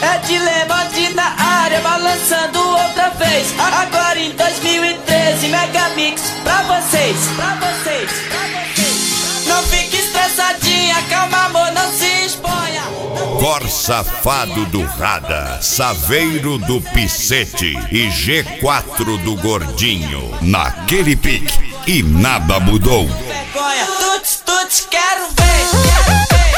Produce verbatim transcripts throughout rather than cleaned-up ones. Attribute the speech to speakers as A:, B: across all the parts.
A: É Dilemante na área, balançando outra vez. Agora em dois mil e treze, Megamix pra vocês, pra vocês, pra vocês. Não fique estressadinha, calma amor, não se exponha.
B: Cor Safado do Rada, Saveiro do Picete e G quatro do Gordinho. Naquele pique e nada mudou.
A: Vergonha, tuts, tuts, quero ver, quero ver, quero ver.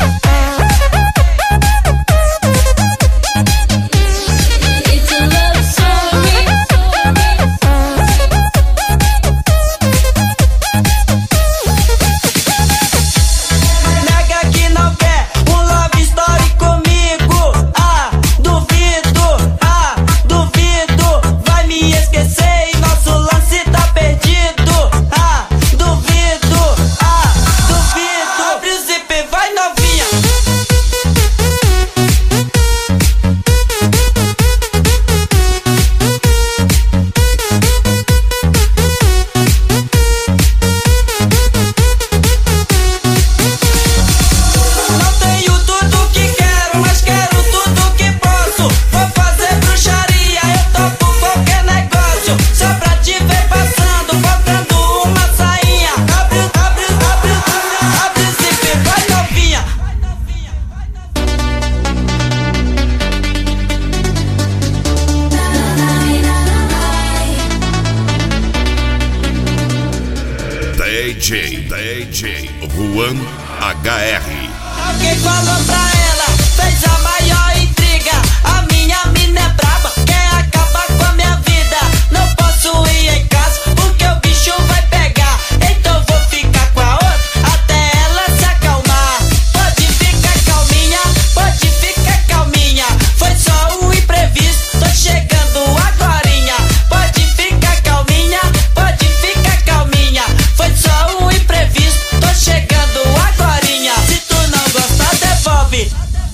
B: D J, D J Juan H R.
A: Alguém falou pra ela, fez a maior intriga. A minha mina é braba, quer acabar com a minha vida. Não posso ir em casa, porque o bicho vai pegar. Então vou ficar com a outra, até ela se acalmar. Pode ficar calminha, pode ficar calminha. Foi só um imprevisto, tô chegando agorinha. Pode ficar calminha, pode ficar calminha. Foi só um imprevisto, tô chegando agorinha. Se tu não gostar, devolve.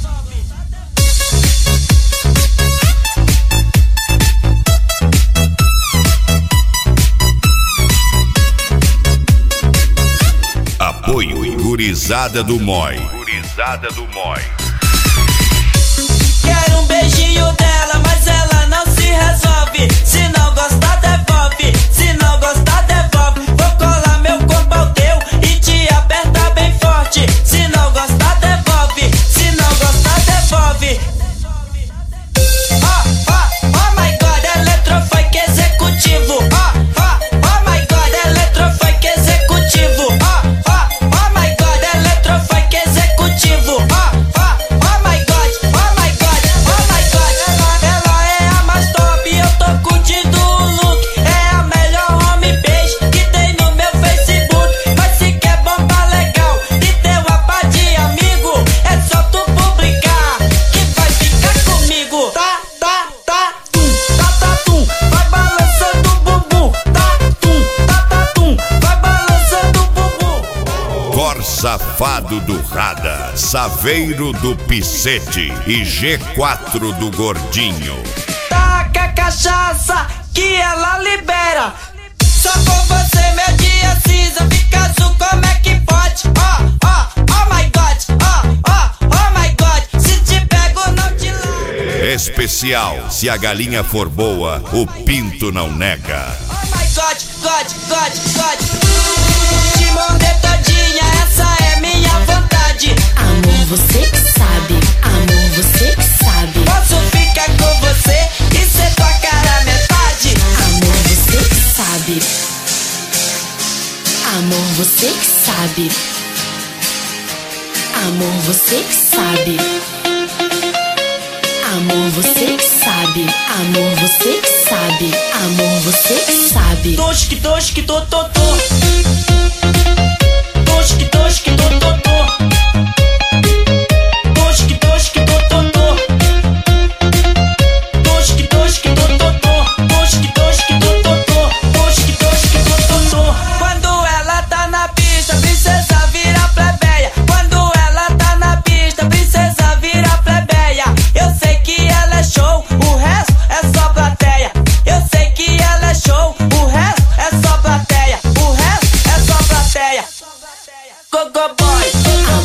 B: Apoio Gurizada do Moi. Gurizada do Moi.
A: Quero um beijinho dela, mas ela não se resolve. Se não gostar, devolve. Se não gostar, devolve. Vou colar meu corpo ao teu e te apertar bem forte. Se não gostar, devolve. Se não gostar, devolve. Oh, oh, oh my god, eletrofunk executivo. Oh, oh, oh my god, eletrofunk executivo. Oh, oh, oh my god, eletrofunk executivo. Oh, oh, oh my god, oh my god, oh my god. Ela, ela é a mais top, eu tô curtindo o look. É a melhor homepage que tem no meu Facebook. Mas se quer bomba legal e ter uma pá de amigo, é só tu publicar que vai ficar comigo. Tá, tá, tá, tum, tá, tá, tum, vai balançando o bumbum. Tá, tum, tá, tá, tum, vai balançando o bumbum.
B: Cor Safado do Rada, Saveiro do Picete e G quatro do Gordinho.
A: Taca a cachaça que ela libera. Só com você meu dia cinza fica azul, como é que pode? Oh, oh, oh my god, oh, oh, oh my god. Se te pego não te largo.
B: Especial, se a galinha for boa, o pinto não nega.
A: Oh my god, god, god, god. Te morder todinha, essa é minha vontade.
C: Amor, você que sabe. Amor, você que sabe.
A: Posso ficar com você e ser tua cara metade.
C: Amor, você que sabe. Amor, você que sabe. Amor, você que sabe. Amor, você que sabe. Amor, você que sabe. Amor, você que sabe.
A: Tosque, tosque, to, to, to. Tosque, tosque, to, to, to. Tosque, tosque, to, to, to. Tosque, tosque, to, to, to. Tosque, tosque, to, to, to. Tosque, tosque, to, to, to. Quando ela tá na pista, princesa vira plebeia. Quando ela tá na pista, princesa vira plebeia. Eu sei que ela é show, o resto é só plateia. Eu sei que ela é show, o resto é só plateia. O resto é só plateia. Go, go, boy.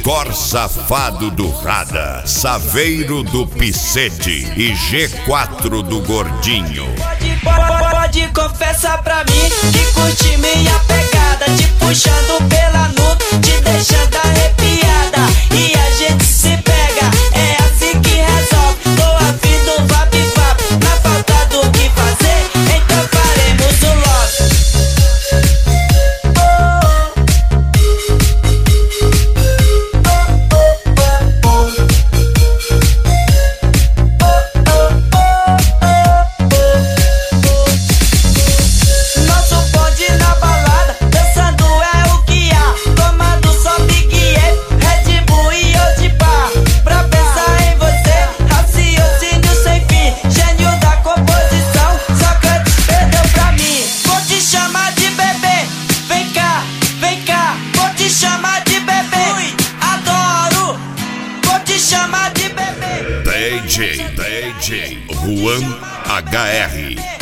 B: Thor Safado do Rada, Saveiro do Picete e G quatro do Gordinho.
A: Pode, pode, pode confessar pra mim que curte minha pegada, te puxando pela nuca, te deixando arrepiada. E a gente se pega, é assim que resolve. Tô afim do vap-vap, na falta do que fazer, então faremos o love.
B: D J, D J Juan H R